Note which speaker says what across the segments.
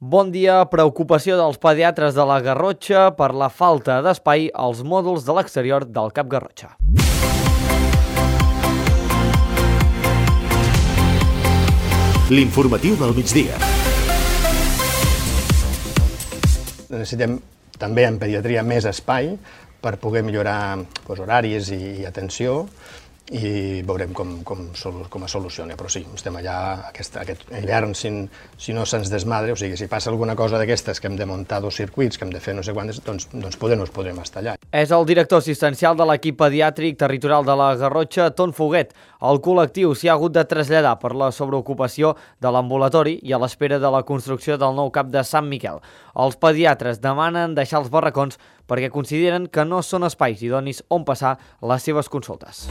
Speaker 1: Bon dia. Preocupació dels pediatres de la Garrotxa per la falta d'espai als mòduls de l'exterior del CAP Garrotxa.
Speaker 2: L'informatiu del migdia.
Speaker 3: Necessitem també en pediatria més espai per poder millorar horaris i atenció i veurem com es soluciona, però sí, estem allà aquest hivern si no se'ns desmadre, o sigui, si passa alguna cosa d'aquestes que hem de muntar 2 circuits, que hem de fer no sé quantes, doncs poder no ens podrem estar allà.
Speaker 1: És el director assistencial de l'equip pediàtric territorial de la Garrotxa, Ton Foguet. El col·lectiu s'hi ha hagut de traslladar per la sobreocupació de l'ambulatori i a l'espera de la construcció del nou CAP de Sant Miquel. Els pediatres demanen deixar els barracons perquè consideren que no són espais idonis on passar les seves consultes.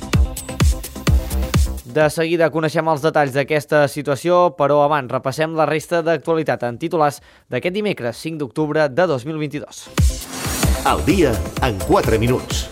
Speaker 1: De seguida coneixem els detalls d'aquesta situació, però abans repassem la resta d'actualitat en titulars d'aquest dimecres 5 d'octubre de 2022.
Speaker 2: Al dia en 4 minuts.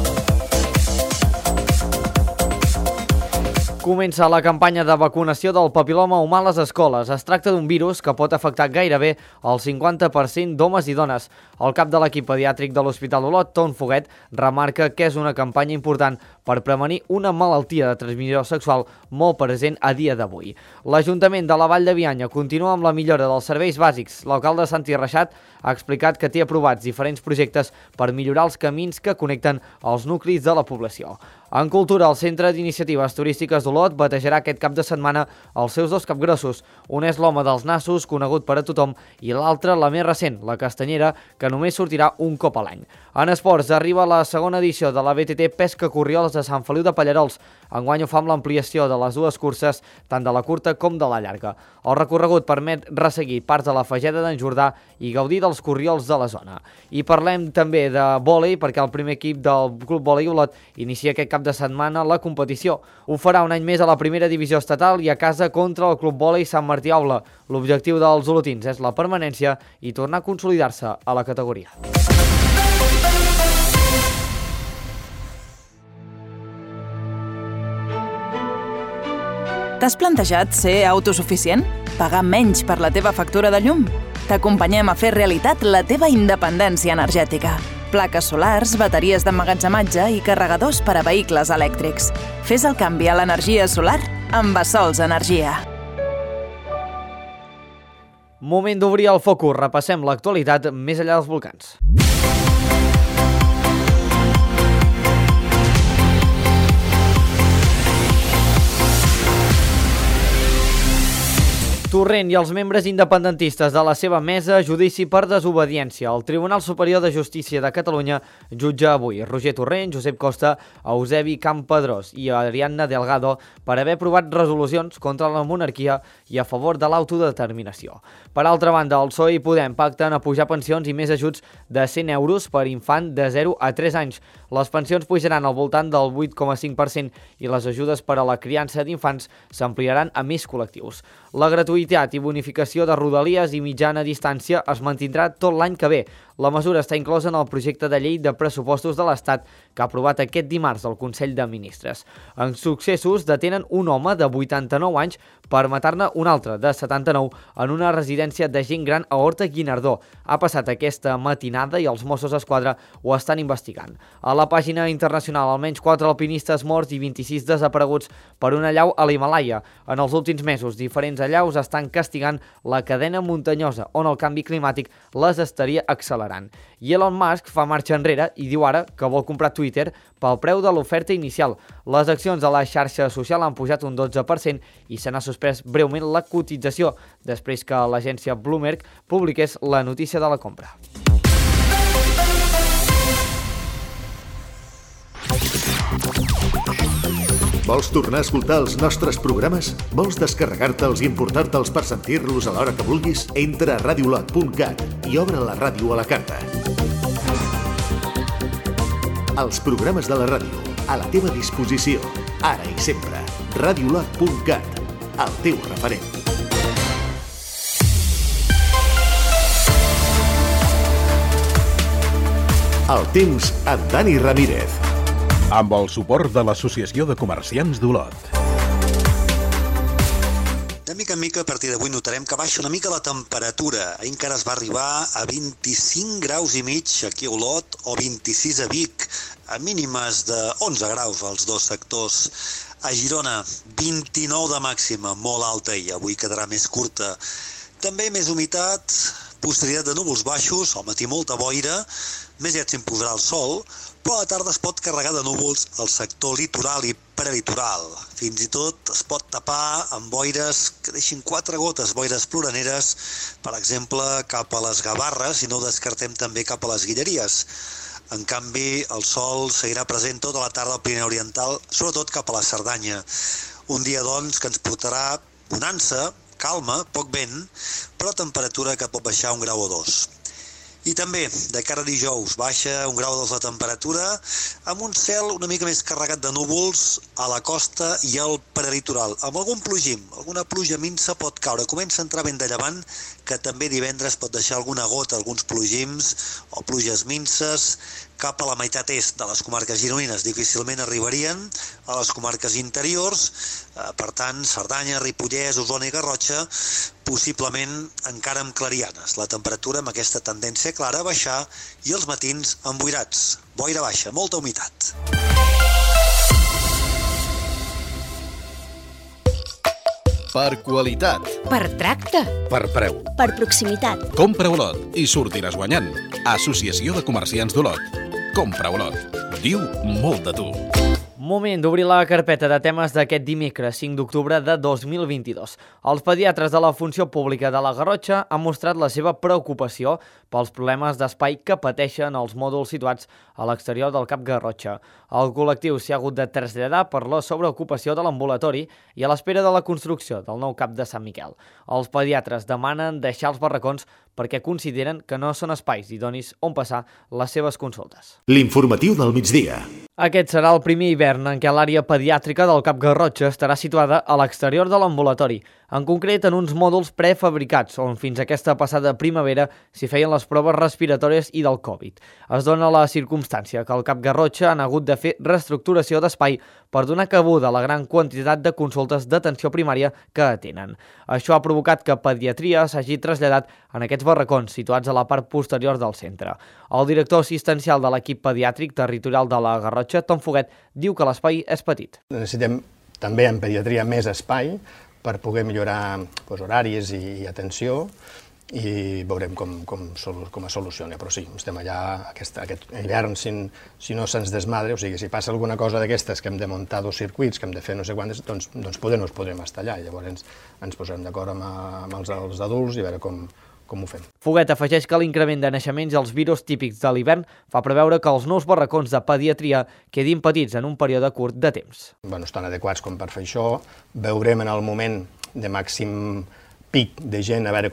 Speaker 1: Comença la campanya de vacunació del papil·loma humà a les escoles. Es tracta d'un virus que pot afectar gairebé el 50% d'homes i dones. El cap de l'equip pediàtric de l'Hospital Olot, Ton Foguet, remarca que és una campanya important per prevenir una malaltia de transmissió sexual molt present a dia d'avui. L'Ajuntament de la Vall de Bianya continua amb la millora dels serveis bàsics. L'alcalde Santi Reixat ha explicat que té aprovats diferents projectes per millorar els camins que connecten els nuclis de la població. En cultura, el Centre d'Iniciatives Turístiques d'Olot batejarà aquest cap de setmana els seus 2 capgrossos. Un és l'Home dels Nassos, conegut per a tothom, i l'altre, la més recent, la Castanyera, que només sortirà un cop a l'any. En esports, arriba la segona edició de la BTT Pesca Corriols de Sant Feliu de Pallerols. Enguany ho fa amb l'ampliació de les 2 curses, tant de la curta com de la llarga. El recorregut permet resseguir parts de la Fageda d'en Jordà i gaudir dels corriols de la zona. I parlem també de vòlei, perquè el primer equip del Club Vòlei Olot inicia aquest cap de setmana la competició. Ho farà un any més a la primera divisió estatal i a casa contra el Club Vòlei Sant Martí Aula. L'objectiu dels olotins és la permanència i tornar a consolidar-se a la categoria.
Speaker 4: T'has plantejat ser autosuficient? Pagar menys per la teva factura de llum? T'acompanyem a fer realitat la teva independència energètica. Plaques solars, bateries d'emmagatzematge i carregadors per a vehicles elèctrics. Fes el canvi a l'energia solar amb Bassols Energia.
Speaker 1: Moment d'obrir el focus. Repassem l'actualitat més enllà dels volcans. Torrent i els membres independentistes de la seva mesa judici per desobediència. El Tribunal Superior de Justícia de Catalunya jutja avui Roger Torrent, Josep Costa, Eusebi Campdevànol i Ariadna Delgado per haver aprovat resolucions contra la monarquia i a favor de l'autodeterminació. Per altra banda, el PSOE i Podem pacten a pujar pensions i més ajuts de 100 euros per infant de 0 a 3 anys. Les pensions pujaran al voltant del 8,5% i les ajudes per a la criança d'infants s'ampliaran a més col·lectius. La gratuïtat i bonificació de rodalies i mitjana distància es mantindrà tot l'any que ve. La mesura està inclosa en el projecte de llei de pressupostos de l'Estat que ha aprovat aquest dimarts el Consell de Ministres. En successos detenen un home de 89 anys per matar-ne un altre de 79 en una residència de gent gran a Horta-Guinardó. Ha passat aquesta matinada i els Mossos d'Esquadra ho estan investigant. A la pàgina internacional, almenys 4 alpinistes morts i 26 desapareguts per una allau a l'Himàlaia. En els últims mesos, diferents allaus estan castigant la cadena muntanyosa, on el canvi climàtic les estaria accelerant. I Elon Musk fa marxa enrere i diu ara que vol comprar Twitter pel preu de l'oferta inicial. Les accions de la xarxa social han pujat un 12% i se n'ha suspès breument la cotització després que l'agència Bloomberg publiqués la notícia de la compra.
Speaker 2: Vols tornar a escoltar els nostres programes? Vols descarregar-te'ls i importar-te'ls per sentir-los a l'hora que vulguis? Entra a radiolot.cat i obre la ràdio a la carta. Els programes de la ràdio, a la teva disposició, ara i sempre. Radiolot.cat, el teu referent. El temps amb Dani Ramírez.
Speaker 5: Amb el suport de l'Associació de Comerciants d'Olot. De mica en mica, a partir d'avui notarem que baixa una mica la temperatura. Ahir encara es va arribar a 25 graus i mig aquí a Olot o 26 a Vic, a mínimes de 11 graus als dos sectors. A Girona, 29 de màxima, molt alta, i avui quedarà més curta. També més humitat, possibilitat de núvols baixos, al matí molta boira, més lleig s'imposarà el sol, però a la tarda es pot carregar de núvols al sector litoral i prelitoral. Fins i tot es pot tapar amb boires que deixin 4 gotes, boires ploraneres, per exemple, cap a les Gavarres, i no ho descartem també cap a les Guilleries. En canvi, el sol seguirà present tota la tarda al Pirineu Oriental, sobretot cap a la Cerdanya. Un dia, doncs, que ens portarà bonança, calma, poc vent, però temperatura que pot baixar 1 grau o 2. I també, de cara a dijous, baixa 1 grau o 2 la temperatura, amb un cel una mica més carregat de núvols a la costa i al prelitoral, amb algun plogim, alguna pluja minsa pot caure. Comença a entrar vent de llevant, que també divendres pot deixar alguna gota, alguns plogims o pluges minces cap a la meitat est de les comarques gironines. Difícilment arribarien a les comarques interiors, per tant, Cerdanya, Ripollès, Osona i Garrotxa, possiblement encara amb clarianes. La temperatura amb aquesta tendència clara a baixar i els matins emboirats. Boira baixa, molta humitat.
Speaker 6: Per qualitat.
Speaker 7: Per tracte.
Speaker 6: Per preu.
Speaker 7: Per proximitat.
Speaker 6: Compra Olot i sortiràs guanyant. Associació de Comerciants d'Olot. Compra Olot. Diu molt de tu.
Speaker 1: Moment d'obrir la carpeta de temes d'aquest dimecres 5 d'octubre de 2022. Els pediatres de la Funció Pública de la Garrotxa han mostrat la seva preocupació pels problemes d'espai que pateixen els mòduls situats a l'exterior del CAP Garrotxa. El col·lectiu s'hi ha hagut de traslladar per la sobreocupació de l'ambulatori i a l'espera de la construcció del nou CAP de Sant Miquel. Els pediatres demanen deixar els barracons perquè consideren que no són espais idonis on passar les seves consultes.
Speaker 2: L'informatiu del migdia.
Speaker 1: Aquest serà el primer hivern en què l'àrea pediàtrica del CAP Garrotxa estarà situada a l'exterior de l'ambulatori, en concret en uns mòduls prefabricats, on fins aquesta passada primavera s'hi feien les proves respiratòries i del Covid. Es dona la circumstància que el CAP Garrotxa han hagut de fer reestructuració d'espai per donar cabuda a la gran quantitat de consultes d'atenció primària que atenen. Això ha provocat que pediatria s'hagi traslladat en aquests barracons situats a la part posterior del centre. El director assistencial de l'equip pediàtric territorial de la Garrotxa, Tom Foguet, diu que l'espai és petit.
Speaker 3: Necessitem també en pediatria més espai per poder millorar horaris i atenció, i veurem com es soluciona. Però sí, estem allà aquest hivern, si no se'ns desmadre, o sigui, si passa alguna cosa d'aquestes que hem de muntar 2 circuits, que hem de fer no sé quantes, doncs poder no ens podrem estar allà. Llavors ens posarem d'acord amb els adults i a veure com ho fem.
Speaker 1: Foguet afegeix que l'increment de naixements i els virus típics de l'hivern fa preveure que els nous barracons de pediatria quedin petits en un període curt de temps.
Speaker 3: Estan adequats com per fer això. Veurem en el moment de màxim pic de gent, a veure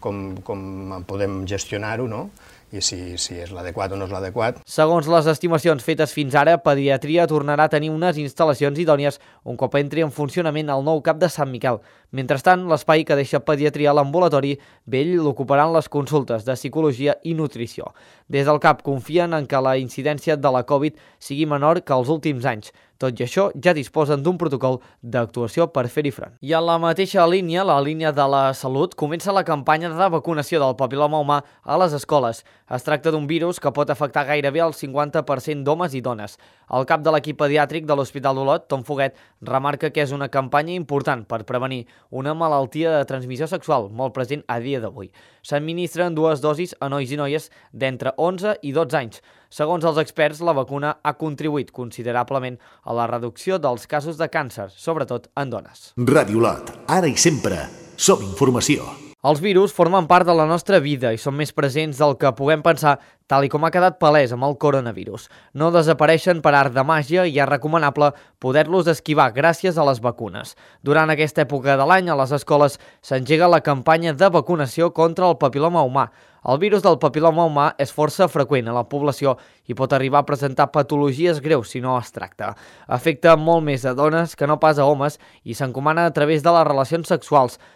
Speaker 3: com podem gestionar-ho, no? I si és l'adequat o no és l'adequat.
Speaker 1: Segons les estimacions fetes fins ara, pediatria tornarà a tenir unes instal·lacions idònies un cop entri en funcionament el nou CAP de Sant Miquel. Mentrestant, l'espai que deixa pediatria a l'ambulatori vell l'ocuparan les consultes de psicologia i nutrició. Des del CAP confien en que la incidència de la Covid sigui menor que els últims anys. Tot i això, ja disposen d'un protocol d'actuació per fer-hi front. I en la mateixa línia, la línia de la salut, comença la campanya de vacunació del papil·loma humà a les escoles. Es tracta d'un virus que pot afectar gairebé el 50% d'homes i dones. El cap de l'equip pediàtric de l'Hospital d'Olot, Tom Foguet, remarca que és una campanya important per prevenir una malaltia de transmissió sexual molt present a dia d'avui. S'administren 2 dosis a nois i noies d'entre 11 i 12 anys. Segons els experts, la vacuna ha contribuït considerablement a la reducció dels casos de càncer, sobretot en dones.
Speaker 2: Ràdio Olot, ara i sempre, som informació.
Speaker 1: Els virus formen part de la nostra vida i són més presents del que puguem pensar, tal i com ha quedat palès amb el coronavirus. No desapareixen per art de màgia i és recomanable poder-los esquivar gràcies a les vacunes. Durant aquesta època de l'any, a les escoles s'engega la campanya de vacunació contra el papil·loma humà. El virus del papil·loma humà és força freqüent a la població i pot arribar a presentar patologies greus si no es tracta. Afecta molt més a dones que no pas a homes i s'encomana a través de les relacions sexuals.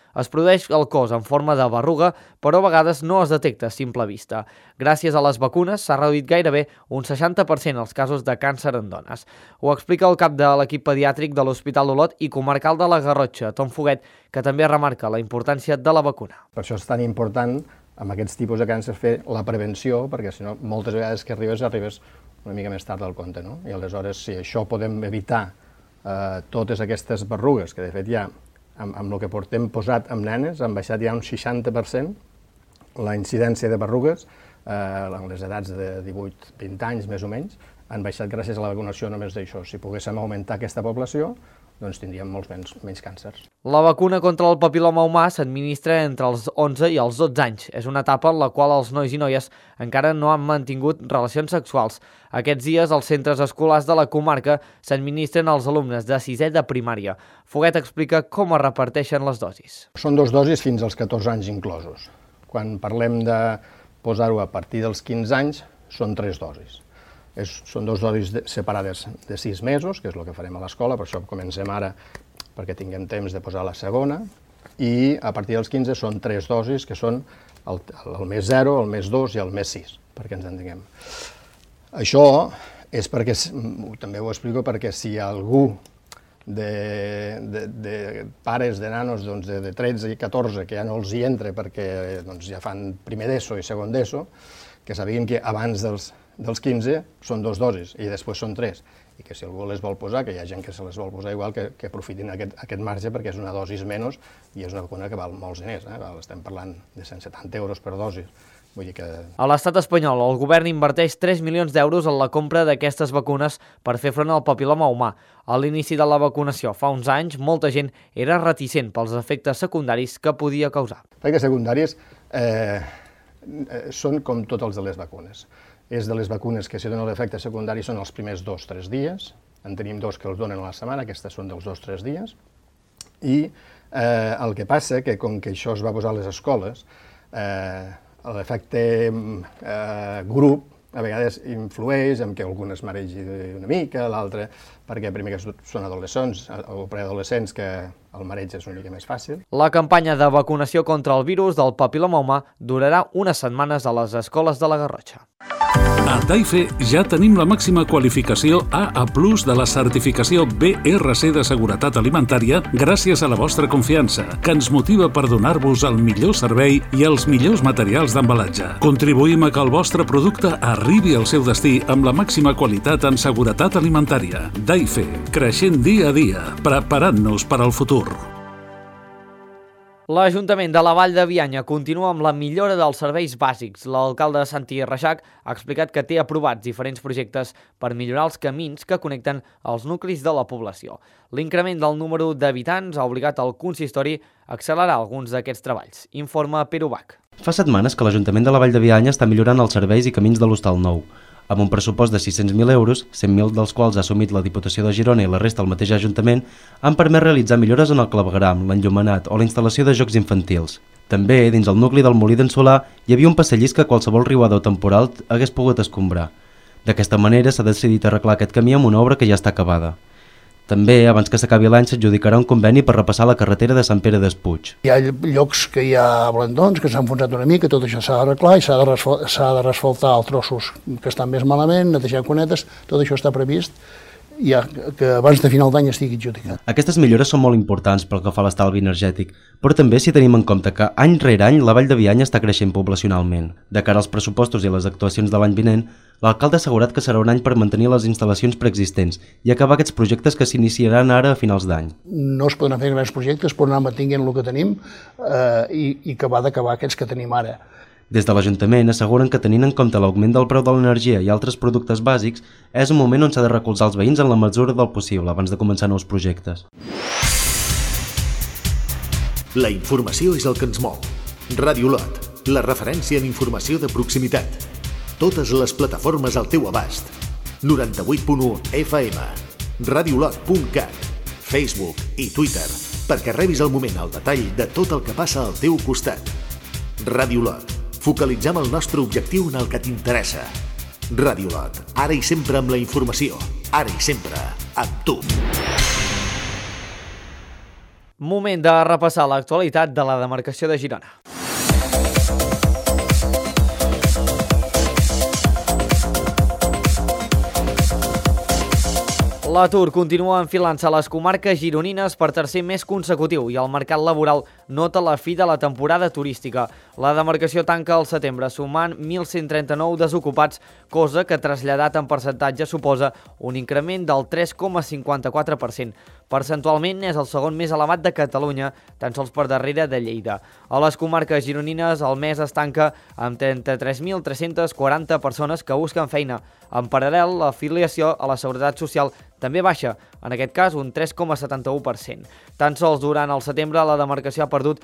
Speaker 1: Es produeix al cos en forma de berruga, però a vegades no es detecta a simple vista. Gràcies a les vacunes s'ha reduït gairebé un 60% els casos de càncer en dones. Ho explica el cap de l'equip pediàtric de l'Hospital d'Olot i comarcal de la Garrotxa, Tom Foguet, que també remarca la importància de la vacuna.
Speaker 3: Per això és tan important amb aquests tipus de càncer fer la prevenció, perquè si no, moltes vegades que arribes una mica més tard del compte, no? I aleshores, si això podem evitar totes aquestes berrugues, que de fet ja, amb el que portem posat amb nenes, han baixat ja un 60% la incidència de berrugues, en les edats de 18-20 anys, més o menys, han baixat gràcies a la vacunació només d'això. Si poguéssim augmentar aquesta població, doncs tindríem molts menys càncers.
Speaker 1: La vacuna contra el papil·loma humà s'administra entre els 11 i els 12 anys. És una etapa en la qual els nois i noies encara no han mantingut relacions sexuals. Aquests dies, als centres escolars de la comarca s'administren als alumnes de 6è de primària. Foguet explica com es reparteixen les dosis.
Speaker 3: Són 2 dosis fins als 14 anys inclosos. Quan parlem de posar-ho a partir dels 15 anys, són 3 dosis. Són 2 dosis separades de 6 mesos, que és el que farem a l'escola, per això comencem ara perquè tinguem temps de posar la segona, i a partir dels 15 són 3 dosis, que són el mes 0, el mes 2 i el mes 6, perquè ens entenguem. Això és perquè, també ho explico, perquè si algú de pares de nanos de 13 i 14 que ja no els hi entra perquè ja fan primer d'ESO i segon d'ESO, que sàpiguen que abans dels 15 són 2 dosis i després són 3, i que si algú les vol posar, que hi ha gent que se les vol posar igual, que aprofitin aquest marge perquè és una dosis menys i és una vacuna que val molts diners, estem parlant de 170 euros per dosi. Vull dir que...
Speaker 1: A l'estat espanyol, el govern inverteix 3 milions d'euros en la compra d'aquestes vacunes per fer front al papil·loma humà. A l'inici de la vacunació, fa uns anys, molta gent era reticent pels efectes secundaris que podia causar.
Speaker 3: Efectes secundaris són com tots els de les vacunes. És de les vacunes que si donen l'efecte secundari són els primers 2-3 dies, en tenim 2 que els donen a la setmana, aquestes són dels 2-3 dies, i el que passa que com que això es va posar a les escoles, l'efecte grup a vegades influeix en què algun es maregi una mica, l'altre perquè primer que són adolescents o preadolescents que el mareig és una mica més fàcil.
Speaker 1: La campanya de vacunació contra el virus del papil·loma humà durarà unes setmanes a les escoles de la Garrotxa.
Speaker 8: A Daife ja tenim la màxima qualificació AA+ de la certificació BRC de seguretat alimentària gràcies a la vostra confiança, que ens motiva per donar-vos el millor servei i els millors materials d'embalatge. Contribuïm a que el vostre producte arribi al seu destí amb la màxima qualitat en seguretat alimentària. Daife, creixent dia a dia, preparant-nos per al futur.
Speaker 1: L'Ajuntament de la Vall de Bianya continua amb la millora dels serveis bàsics. L'alcalde Santi Reixac ha explicat que té aprovats diferents projectes per millorar els camins que connecten els nuclis de la població. L'increment del número d'habitants ha obligat el consistori a accelerar alguns d'aquests treballs. Informa Pere Ubach.
Speaker 9: Fa setmanes que l'Ajuntament de la Vall de Bianya està millorant els serveis i camins de l'Hostal Nou. Amb un pressupost de 600.000 euros, 100.000 dels quals ha assumit la Diputació de Girona i la resta el mateix Ajuntament, han permès realitzar millores en el clavegueram, l'enllumenat o la instal·lació de jocs infantils. També, dins el nucli del Molí d'en Solà, hi havia un passadís que qualsevol riuada o temporal hagués pogut escombrar. D'aquesta manera s'ha decidit arreglar aquest camí amb una obra que ja està acabada. També, abans que s'acabi l'any, s'adjudicarà un conveni per repassar la carretera de Sant Pere d'Espuig.
Speaker 10: Hi ha llocs que hi ha ablandons, que s'han enfonsat una mica, tot això s'ha d'arreglar i s'ha de resfaltar els trossos que estan més malament, netejar cunetes, tot això està previst ja que abans de final d'any estigui adjudicat.
Speaker 9: Aquestes millores són molt importants pel que fa a l'estalvi energètic, però també si tenim en compte que any rere any la Vall de Bianya està creixent poblacionalment. De cara als pressupostos i les actuacions de l'any vinent, l'alcalde ha assegurat que serà un any per mantenir les instal·lacions preexistents i acabar aquests projectes que s'iniciaran ara a finals d'any.
Speaker 10: No es poden fer grans projectes, però anar mantenint el que tenim i acabar d'acabar aquests que tenim ara.
Speaker 9: Des de l'Ajuntament asseguren que tenint en compte l'augment del preu de l'energia i altres productes bàsics, és un moment on s'ha de recolzar els veïns en la mesura del possible abans de començar nous projectes.
Speaker 2: La informació és el que ens mou. Ràdio Olot, la referència en informació de proximitat. Totes les plataformes al teu abast. 98.1 FM, radiolot.cat, Facebook i Twitter, perquè rebis al moment el detall de tot el que passa al teu costat. Ràdio Olot. Focalitzem el nostre objectiu en el que t'interessa. Ràdio Olot, ara i sempre amb la informació, ara i sempre amb tu.
Speaker 1: Moment de repassar l'actualitat de la demarcació de Girona. L'atur continua enfilant-se a les comarques gironines per tercer mes consecutiu i el mercat laboral nota la fi de la temporada turística. La demarcació tanca al setembre sumant 1.139 desocupats, cosa que traslladat en percentatge suposa un increment del 3,54%. Percentualment és el segon més elevat de Catalunya, tan sols per darrere de Lleida. A les comarques gironines el mes es tanca amb 33.340 persones que busquen feina. En paral·lel, l'afiliació a la Seguretat Social també baixa, en aquest cas un 3,71%. Tan sols durant el setembre la demarcació ha perdut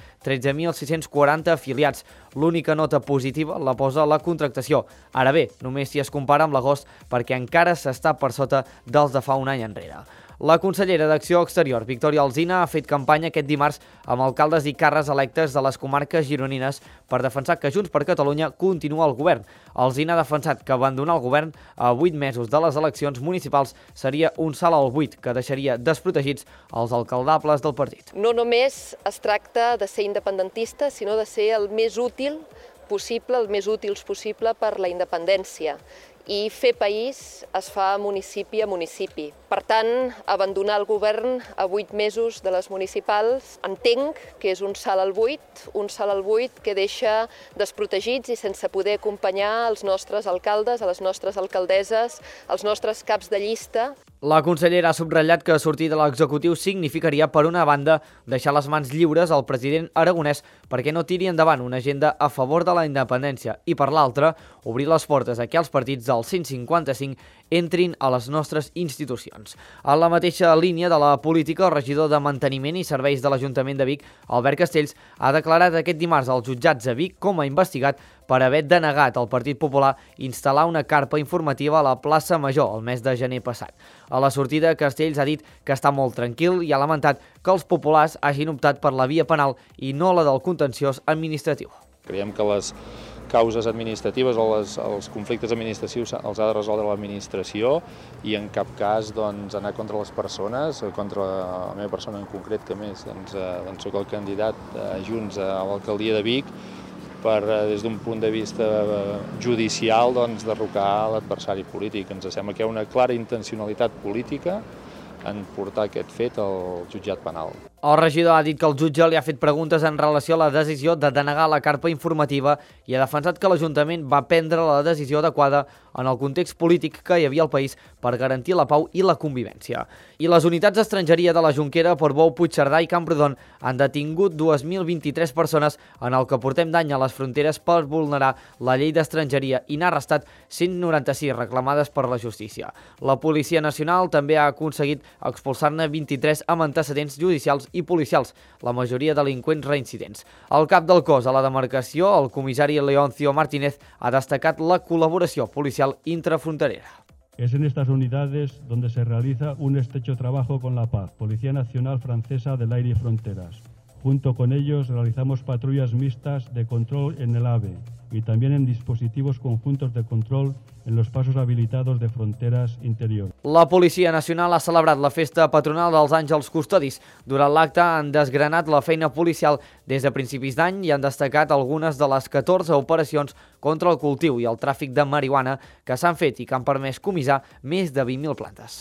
Speaker 1: 13.640 afiliats. L'única nota positiva la posa la contractació. Ara bé, només si es compara amb l'agost perquè encara s'està per sota dels de fa un any enrere. La consellera d'Acció Exterior, Victòria Alsina, ha fet campanya aquest dimarts amb alcaldes i càrrecs electes de les comarques gironines per defensar que Junts per Catalunya continua al govern. Alsina ha defensat que abandonar el govern a 8 mesos de les eleccions municipals seria un salt al buit que deixaria desprotegits els alcaldables del partit.
Speaker 11: No només es tracta de ser independentista, sinó de ser el més útil possible, el més útils possible per la independència. I fer país es fa municipi a municipi. Per tant, abandonar el govern a 8 mesos de les municipals entenc que és un salt al buit que deixa desprotegits i sense poder acompanyar els nostres alcaldes, a les nostres alcaldesses, els nostres caps de llista.
Speaker 1: La consellera ha subratllat que sortir de l'executiu significaria, per una banda, deixar les mans lliures al president aragonès perquè no tiri endavant una agenda a favor de la independència i, per l'altra, obrir les portes a que els partits del 155 entrin a les nostres institucions. En la mateixa línia de la política, el regidor de Manteniment i Serveis de l'Ajuntament de Vic, Albert Castells, ha declarat aquest dimarts als jutjats de Vic com a investigat per haver denegat al Partit Popular instal·lar una carpa informativa a la plaça Major el mes de gener passat. A la sortida, Castells ha dit que està molt tranquil i ha lamentat que els populars hagin optat per la via penal i no la del contenciós administratiu.
Speaker 12: Creiem que les causes administratives o els conflictes administratius els ha de resoldre l'administració i en cap cas anar contra les persones, contra la meva persona en concret, que més soc el candidat Junts a l'alcaldia de Vic, per, des d'un punt de vista judicial, derrocar l'adversari polític. Ens sembla que hi ha una clara intencionalitat política en portar aquest fet al jutjat penal.
Speaker 1: El regidor ha dit que el jutge li ha fet preguntes en relació a la decisió de denegar la carpa informativa i ha defensat que l'Ajuntament va prendre la decisió adequada en el context polític que hi havia al país per garantir la pau i la convivència. I les unitats d'estrangeria de la Jonquera, Portbou, Puigcerdà i Camprodon han detingut 2.023 persones en el que portem d'any a les fronteres per vulnerar la llei d'estrangeria i n'ha arrestat 196 reclamades per la justícia. La Policia Nacional també ha aconseguit expulsar-ne 23 amb antecedents judicials i policials, la majoria delinqüents reincidents. El cap del cos a la demarcació, el comissari Leoncio Martínez, ha destacat la col·laboració policial intrafronterera.
Speaker 13: Es en estas unidades donde se realiza un estrecho trabajo con la PAF, Policía Nacional Francesa del Aire y Fronteras. Junto con ellos realizamos patrullas mixtas de control en el AVE y también en dispositivos conjuntos de control en los pasos habilitados de fronteras interior.
Speaker 1: La Policia Nacional ha celebrat la festa patronal dels Àngels Custodis. Durant l'acte han desgranat la feina policial des de principis d'any i han destacat algunes de les 14 operacions contra el cultiu i el tràfic de marihuana que s'han fet i que han permès comissar més de 20.000 plantes.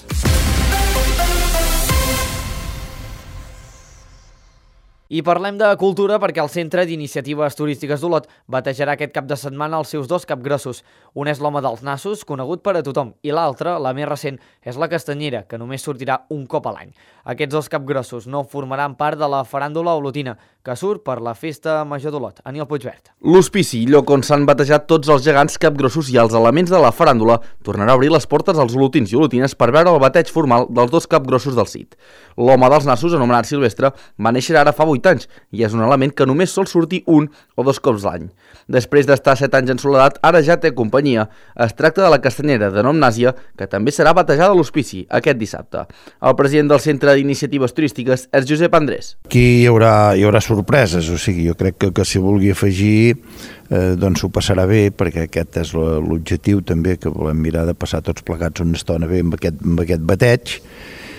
Speaker 1: I parlem de cultura perquè el Centre d'Iniciatives Turístiques d'Olot batejarà aquest cap de setmana els seus 2 capgrossos. Un és l'Home dels Nassos, conegut per a tothom, i l'altre, la més recent, és la Castanyera, que només sortirà un cop a l'any. Aquests 2 capgrossos no formaran part de la faràndula olotina, que surt per la Festa Major d'Olot. Aniol Puigverd.
Speaker 14: L'Hospici, lloc on s'han batejat tots els gegants capgrossos i els elements de la faràndula, tornarà a obrir les portes als olotins i olotines per veure el bateig formal dels 2 capgrossos del CIT. L'Home dels Nassos, anomenat Silvestre, va néixer ara fa 8 anys i és un element que només sol sortir 1 o 2 cops l'any. Després d'estar 7 anys en soledat, ara ja té companyia. Es tracta de la Castanyera, de nom Nàsia, que també serà batejada a l'Hospici aquest dissabte. El president del Centre d'Iniciatives Turístiques és Josep Andrés.
Speaker 15: Aquí hi haurà sorpreses, o sigui, jo crec que si vulgui afegir doncs s'ho passarà bé, perquè aquest és l'objectiu també, que volem mirar de passar tots plegats una estona bé amb aquest bateig.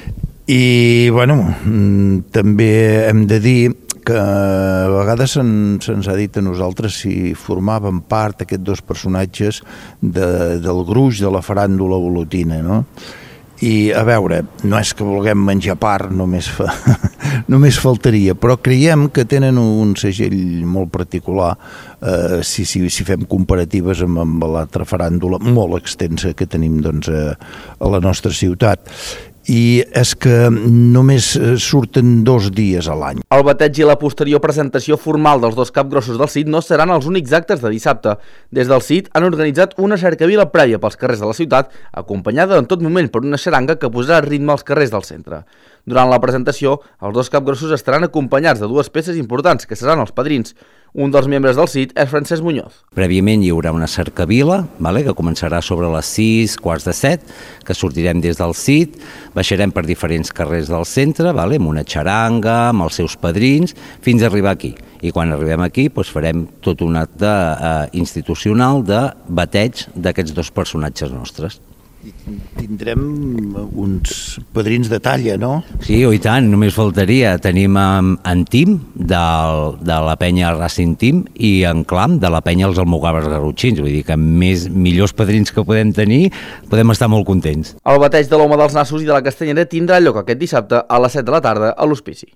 Speaker 15: I, bueno, també hem de dir que a vegades se'ns ha dit a nosaltres si formaven part aquests dos personatges del gruix de la faràndula olotina, no? I, a veure, no és que vulguem menjar part, només faltaria, però creiem que tenen un segell molt particular si fem comparatives amb l'altra faràndula molt extensa que tenim doncs, a la nostra ciutat. I és que només surten 2 dies a l'any.
Speaker 14: El bateig i la posterior presentació formal dels dos capgrossos del CIT no seran els únics actes de dissabte. Des del CIT han organitzat una cercavila prèvia pels carrers de la ciutat, acompanyada en tot moment per una xaranga que posarà ritme als carrers del centre. Durant la presentació, els dos capgrossos estaran acompanyats de 2 peces importants, que seran els padrins. Un dels membres del CIT és Francesc Muñoz.
Speaker 16: Prèviament hi haurà una cercavila, que començarà sobre les 6:45, que sortirem des del CIT, baixarem per diferents carrers del centre, amb una xaranga, amb els seus padrins, fins a arribar aquí. I quan arribem aquí farem tot un acte institucional de bateig d'aquests 2 personatges nostres.
Speaker 15: Tindrem uns padrins de talla, no?
Speaker 16: Sí, i tant, només faltaria. Tenim en Tim, de la penya Racing Team, i en Clam, de la penya Els Almogàvers Garrotxins. Vull dir que amb millors padrins que podem tenir, podem estar molt contents.
Speaker 14: El bateig de l'Home dels Nassos i de la Castanyera tindrà lloc aquest dissabte a les 7 de la tarda a l'Hospici.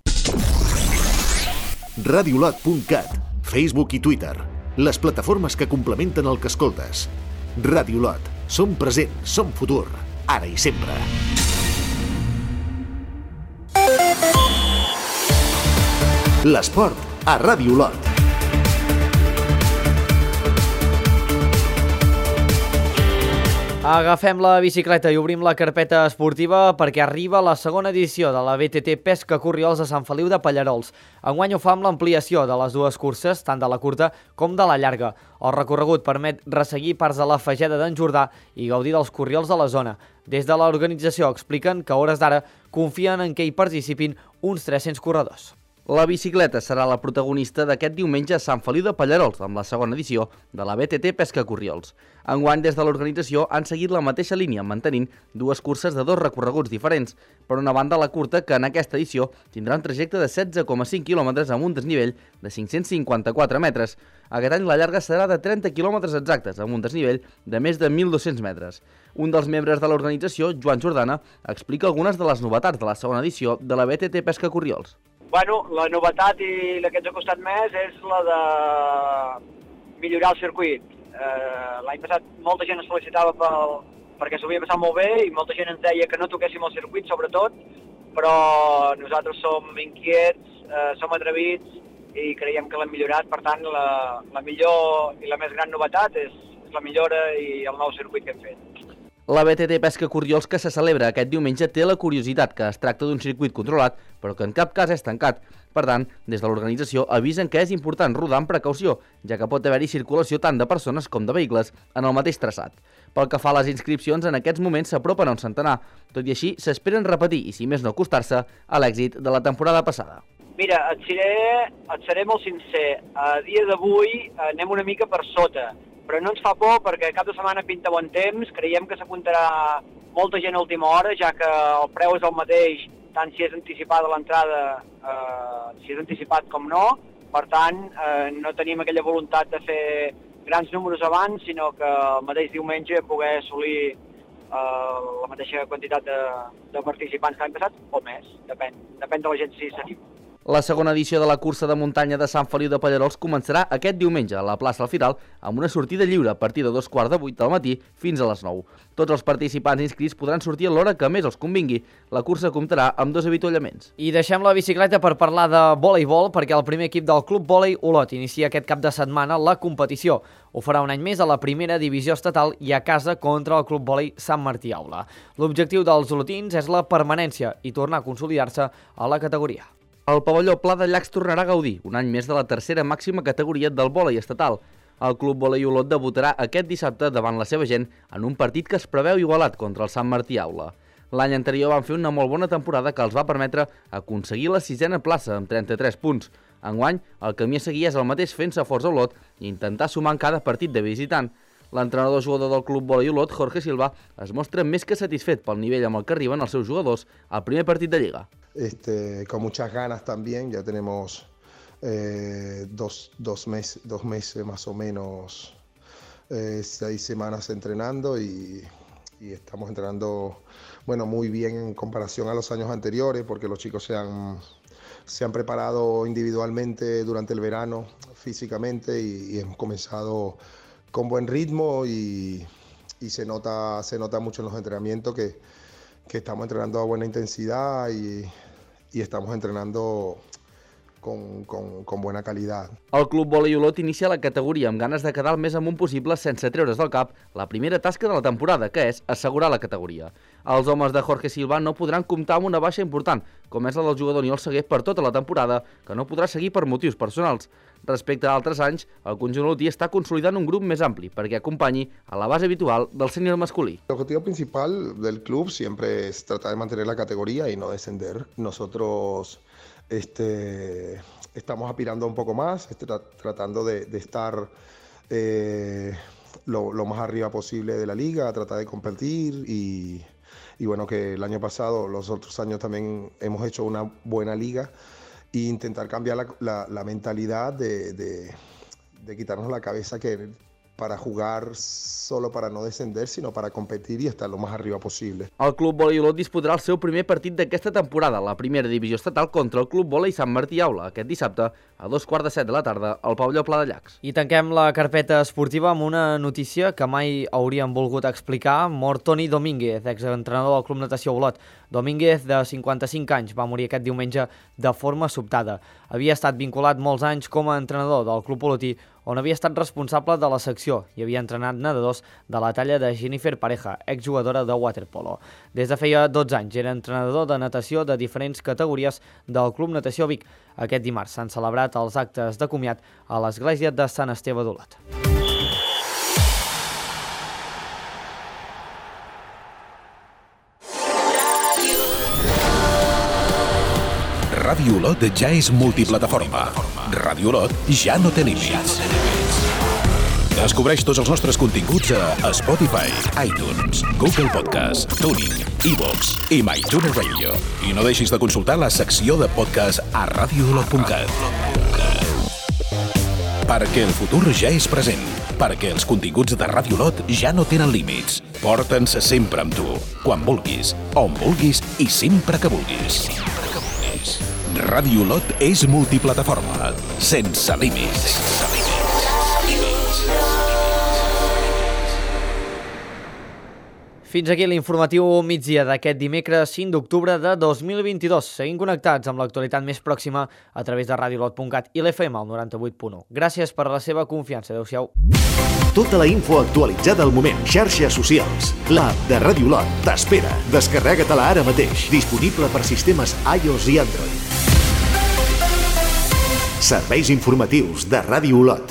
Speaker 2: Radiolot.cat, Facebook i Twitter, les plataformes que complementen el que escoltes. Radiolot. Som present, som futur, ara i sempre. L'esport a Radiolot.
Speaker 1: Agafem la bicicleta i obrim la carpeta esportiva perquè arriba la segona edició de la BTT Pesca Corriols a Sant Feliu de Pallerols. Enguany ho fa amb l'ampliació de les 2 curses, tant de la curta com de la llarga. El recorregut permet resseguir parts de la Fageda d'en Jordà i gaudir dels corriols de la zona. Des de l'organització expliquen que a hores d'ara confien en que hi participin uns 300 corredors.
Speaker 14: La bicicleta serà la protagonista d'aquest diumenge a Sant Feliu de Pallerols, amb la segona edició de la BTT Pesca Corriols. Enguany, des de l'organització, han seguit la mateixa línia, mantenint 2 curses de 2 recorreguts diferents. Per una banda, la curta, que en aquesta edició tindrà un trajecte de 16,5 quilòmetres amb un desnivell de 554 metres. Aquest any la llarga serà de 30 quilòmetres exactes, amb un desnivell de més de 1.200 metres. Un dels membres de l'organització, Joan Jordana, explica algunes de les novetats de la segona edició de la BTT Pesca Corriols.
Speaker 17: Bueno, la novetat i la que ens ha costat més és la de millorar el circuit. L'any passat molta gent es felicitava perquè s'ho havia passat molt bé i molta gent ens deia que no toquéssim el circuit, sobretot, però nosaltres som inquiets, som atrevits i creiem que l'hem millorat. Per tant, la millor i la més gran novetat és la millora i el nou circuit que hem fet.
Speaker 14: La BTT Pesca Corriols, que se celebra aquest diumenge, té la curiositat que es tracta d'un circuit controlat, però que en cap cas és tancat. Per tant, des de l'organització avisen que és important rodar amb precaució, ja que pot haver-hi circulació tant de persones com de vehicles en el mateix traçat. Pel que fa a les inscripcions, en aquests moments s'apropen a un centenar. Tot i així, s'esperen repetir i, si més no acostar-se, a l'èxit de la temporada passada.
Speaker 17: Mira, et seré molt sincer. A dia d'avui anem una mica per sota, però no ens fa por perquè cap de setmana pinta bon temps, creiem que s'apuntarà molta gent a última hora, ja que el preu és el mateix, tant si és anticipada l'entrada, si és anticipat com no. Per tant, no tenim aquella voluntat de fer grans números abans, sinó que el mateix diumenge poder assolir la mateixa quantitat de participants que l'any passat, o més, depèn de la gent si s'anima.
Speaker 14: La segona edició de la cursa de muntanya de Sant Feliu de Pallerols començarà aquest diumenge a la plaça Alfiral amb una sortida lliure a partir de 2:15 del matí fins a les 9. Tots els participants inscrits podran sortir a l'hora que més els convingui. La cursa comptarà amb 2 avituallaments.
Speaker 1: I deixem la bicicleta per parlar de voleibol perquè el primer equip del Club Vòlei Olot inicia aquest cap de setmana la competició. Ho farà un any més a la primera divisió estatal i a casa contra el Club Vòlei Sant Martí Aula. L'objectiu dels olotins és la permanència i tornar a consolidar-se a la categoria.
Speaker 14: El pavelló Pla de Llacs tornarà a gaudir un any més de la tercera màxima categoria del vòlei estatal. El Club Vòlei Olot debutarà aquest dissabte davant la seva gent en un partit que es preveu igualat contra el Sant Martí Aula. L'any anterior van fer una molt bona temporada que els va permetre aconseguir la 6a plaça amb 33 punts. Enguany, el camí a seguir és el mateix fent-se forts a Olot i intentar sumar en cada partit de visitant. L'entrenador jugador del Club Vòlei Olot, Jorge Silva, es mostra més que satisfet pel nivell amb el que arriben els seus jugadors al primer partit de Lliga.
Speaker 18: Con muchas ganas también, ya tenemos dos meses más o menos, 6 semanas entrenando y estamos entrenando muy bien en comparación a los años anteriores, porque los chicos se han preparado individualmente durante el verano físicamente y hemos comenzado con buen ritmo y se nota mucho en los entrenamientos que estamos entrenando a buena intensidad y estamos entrenando con buena qualitat.
Speaker 14: El Club Vòlei Olot inicia la categoria amb ganes de quedar el més amunt possible sense treure's del cap la primera tasca de la temporada, que és assegurar la categoria. Els homes de Jorge Silva no podran comptar amb una baixa important, com és la del jugador Aniol Seguer per tota la temporada, que no podrà seguir per motius personals. Respecte a altres anys, el conjunt olotí està consolidant un grup més ampli perquè acompanyi a la base habitual del sènior masculí.
Speaker 18: El objetivo principal del club siempre es tratar de mantener la categoría y no descender. Nosotros estamos aspirando un poco más, tratando de estar lo más arriba posible de la liga, tratar de competir y bueno, que el año pasado, los otros años también hemos hecho una buena liga e intentar cambiar la mentalidad de quitarnos la cabeza que para jugar solo para no descender, sinó para competir i estar lo más arriba possible.
Speaker 14: El Club Vòlei Olot disputarà el seu primer partit d'aquesta temporada, la primera divisió estatal, contra el Club Vòlei Sant Martí Aula, aquest dissabte a 2:15 de la tarda al pavelló Pla de Llacs.
Speaker 1: I tanquem la carpeta esportiva amb una notícia que mai hauríem volgut explicar. Mor Toni Domínguez, exentrenador del Club Natació Olot. Domínguez, de 55 anys, va morir aquest diumenge de forma sobtada. Havia estat vinculat molts anys com a entrenador del Club Olotí, on havia estat responsable de la secció i havia entrenat nedadors de la talla de Jennifer Pareja, exjugadora de waterpolo. Des de feia 12 anys era entrenador de natació de diferents categories del Club Natació Vic. Aquest dimarts s'han celebrat els actes de comiat a l'església de Sant Esteve d'Olot.
Speaker 6: Ràdio Olot ja és multiplataforma. Ràdio Olot ja no té límits. Descobreix tots els nostres continguts a Spotify, iTunes, Google Podcast, Tuning, iVoox i MyTuner Radio. I no deixis de consultar la secció de podcast a radioolot.cat. Perquè el futur ja és present. Perquè els continguts de Ràdio Olot ja no tenen límits. Porta'ns sempre amb tu, quan vulguis, on vulguis i sempre que vulguis. Ràdio Olot és multiplataforma, sense límits.
Speaker 1: Fins aquí l'informatiu migdia d'aquest dimecres 5 d'octubre de 2022. Seguim connectats amb l'actualitat més pròxima a través de radioolot.cat i l'FM al 98.1. Gràcies per la seva confiança. Adéu-siau.
Speaker 2: Tota la info actualitzada al moment. Xarxes socials. L'app de Ràdio Olot t'espera. Descarrega-te-la ara mateix. Disponible per sistemes iOS i Android. Serveis informatius de Ràdio Olot.